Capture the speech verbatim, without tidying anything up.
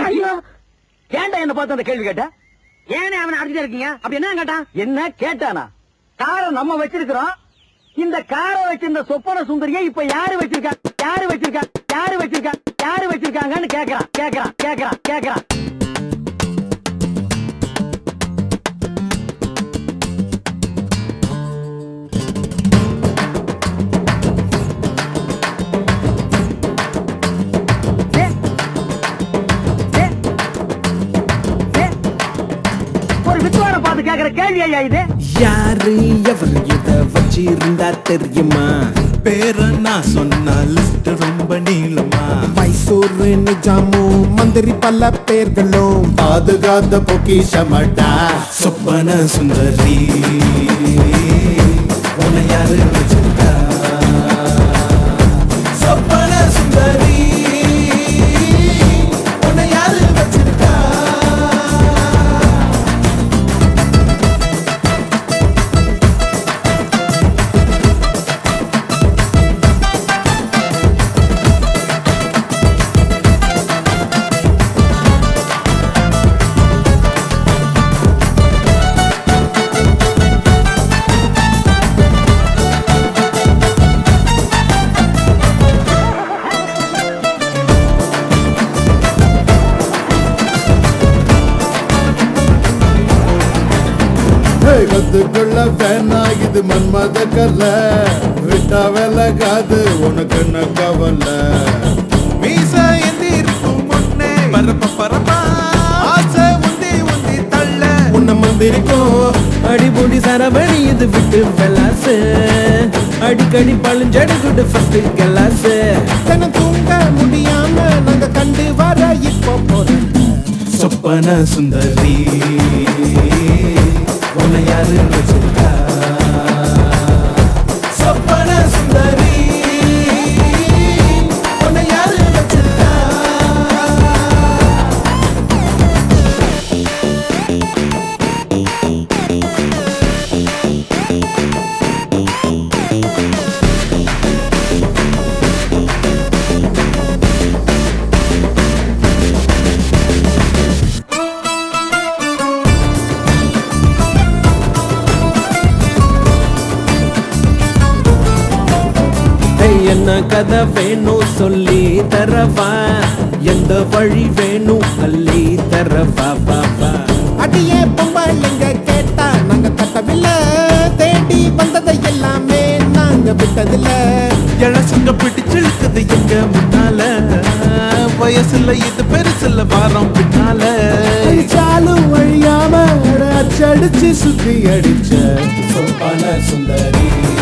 ஏன்டா என்ன பார்த்து அந்த கேள்வி கேட்ட? ஏனே அவனை அடிச்சுட்டே இருக்கீங்க? அப்படி என்ன கேட்டான்? என்ன கேட்டானா? காரை நம்ம வச்சிருக்கிறோம். இந்த காரை வச்சிருந்த சொப்பன சுந்தரியை இப்ப யாரு வச்சிருக்கா யாரு வச்சிருக்கா யாரு வச்சிருக்கா யாரு வச்சிருக்காங்கன்னு கேக்குறான் கேக்குறான் கேக்குறான் கேக்குறான் கேக்குற கேள்வி ஐயா இது. யாரு எவர் இத வச்சிருந்தா தெரியுமா? பேர நான் சொன்ன லிஸ்ட் ரொம்ப நீளமா. மைசூர் நிஜாமும் மந்திரி பல பேர்களும் பாதுகாத்த பொக்கிஷமட்டா சொப்பன சுந்தரி. உன்னை யாரு வச்சிருக்கா சொப்பன சுந்தரி? உன்னை யாரு வச்சிருக்கா? கத்துக்குள்ள வேணா இது மன்மத கல்ல விட்டா விலகாது உனக்கு என்ன கவலை. மீச எந்திருக்கும் முன்னே பரப்ப பரப்பா ஆசை உந்தி உந்தி தள்ள உன்ன மந்திரிக்கும் அடிபொடி சரவணி இது விட்டு வெலாசு அடிக்கடி பழுஞ்சடுகுடு ஃபர்ஸ்ட் கிளாஸ். தன தூங்க முடியாம நாங்க கண்டு வர இப்போ போறோம் சொப்பன சுந்தரி. உன்னை யாரு வச்சிருக்கா சொப்பன சுந்தரி? உன்னை யாரு வச்சிருக்கா? என்ன கதை வேணும் சொல்லி தரவா? எந்த வழி வேணும் அள்ளி தரவா? பாபா அடியே பொம்பளைங்க கேட்டா நாங்க தட்டவில்லை. தேடி வந்ததை எல்லாமே நாங்க விட்டதில்ல. இழசுங்க பிடிச்சிருக்குது எங்க முன்னால. வயசுல இது பெருசுல வாரம் பின்னால. சாலும் வழியாம அடிச்சு சுத்தி அடிச்ச சொப்பன சுந்தரி.